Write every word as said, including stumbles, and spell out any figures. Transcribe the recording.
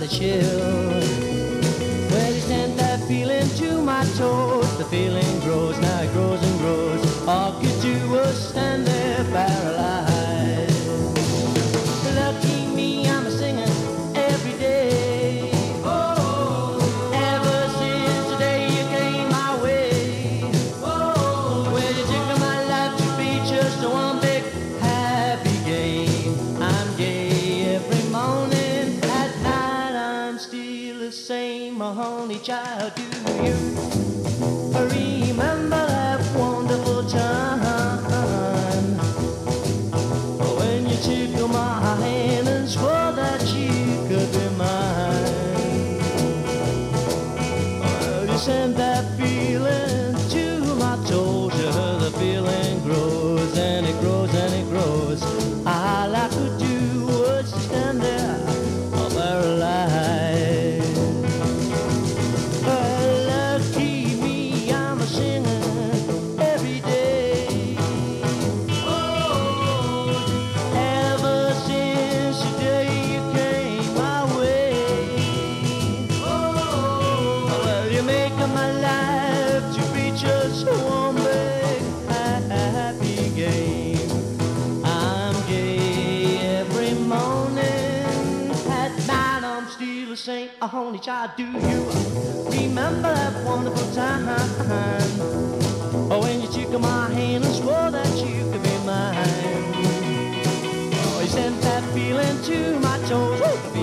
a chill. Well, you sent that feeling to my toes. The feeling grows, now it grows and grows. All I could do was stand there paralyzed. Lucky me, I'm a singing every day. Oh, ever since the day you came my way. Oh, well, you took my life to be just one big happy game. I'm gay every morning, at night I'm still the same. My only child, do you remember that wonderful time when you took my hand and swore that you could be mine? Well, you sent that feeling to my toes. The feeling grows and it grows and it grows. All I could do was to stand there paralyzed. Lucky me, I'm a singing every day. Oh, ever since the day you came my way. Oh, well, you make my life to be just one big happy game. I'm gay every morning, at night I'm still the same. A only child, do you remember that wonderful time? Oh, when you took my hand and swore that you could be mine. Oh, you sent that feeling to my toes. Woo!